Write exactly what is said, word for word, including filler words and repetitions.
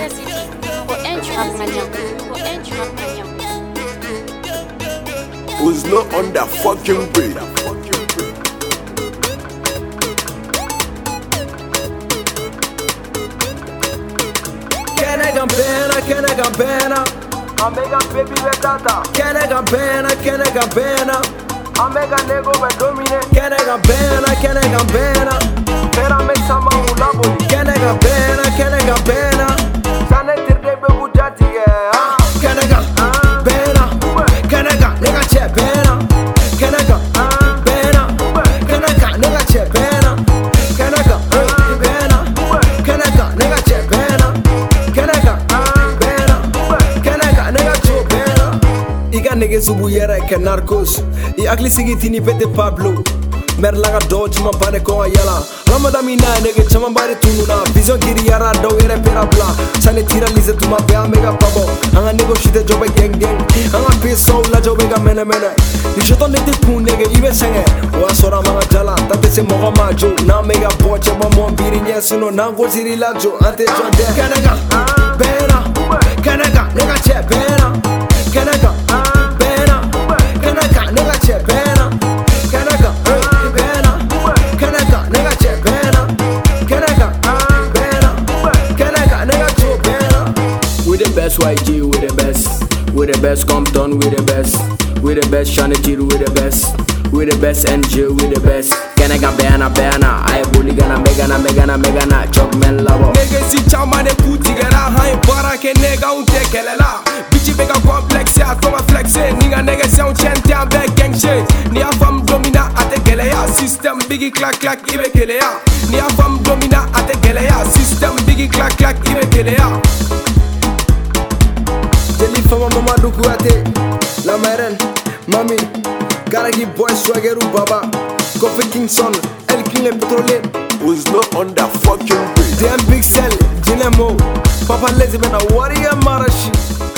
necessity for end trap mania, for end trap mania. Who's not on that fucking beat? Can I campena, can I campena? Omega baby with data. Can I campena, can I campena? Omega nego with domine. Can I campena, can I campena? Pera make some ulabo. Can I campena, can I campena? Sane tirde be bujati ya. Can I campena? Can I campena? Nigga check pena. Can I campena? Can I campena? Nigga check pena. Can I campena? Can I campena? Nigga check pena. Can I campena? Can I campena? Nigga check pena. Iga nigga zubu yera ke narcos. I akli sigi tini pete Pablo. Mer laga dodge ma pare ko ayala Ramadan mina nigga chama bare tununa Vision giri yara do ere pera bla Sane tira lise tuma be mega pabo Anga nego shite jobe gang gang Anga peso la jobe ga mene mene Ni shoto nete kun nigga ibe senge Wa sora manga jala tate se moga majo Na mega boche ma mon biri nye suno Na go siri la jo ante jonde Kanaka Bena Kanaka nigga che bena Kanaka Bena Kanaka nigga che bena Kanaka Y G, we the best, we the best Compton, we the best, we the best Shanity, we the best, we the best N J, we the best. Can I get banana, banana? I bully gonna megana, megana, megana, chop men lavo. Nigga si chama de puti gara hai para que nega un te kelela. Bitch mega complex ya toma flexe. Nigga nigga sound chante a back gang shit. Ni a fam domina ate geleya. System biggie clack clack ibe keleya. Ni a fam domina ate geleya. System biggie clack clack ibe keleya. Jelly fama mama duku ate La meren, mami Garagi boy swaggeru baba Kofi Kingston, El King le petrolier Who's not on that fucking beat? D M Pixel, Jinemo Papa Lazy man a warrior marashi